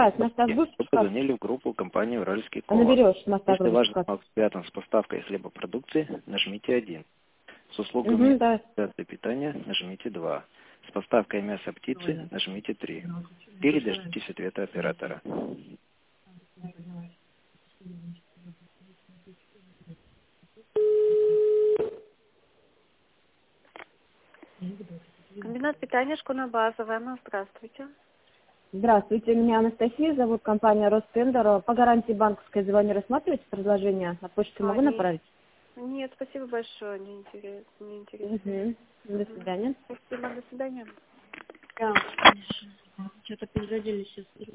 Вы позвонили в группу компании «Уральский колос». Наберешь Если ваш звонок связан с поставкой хлебопродукции, нажмите 1. С услугами организации питания нажмите 2. С поставкой мяса птицы нажмите 3. Или дождитесь ответа оператора. Комбинат питания, школьная база. Ванна, здравствуйте. Здравствуйте, меня Анастасия зовут, компания Ростендер. По гарантии банковской звони рассматриваете предложение? На почту могу направить? Нет, спасибо большое, не интересно. До свидания. Спасибо, до свидания. Да, что-то перезаделись сейчас.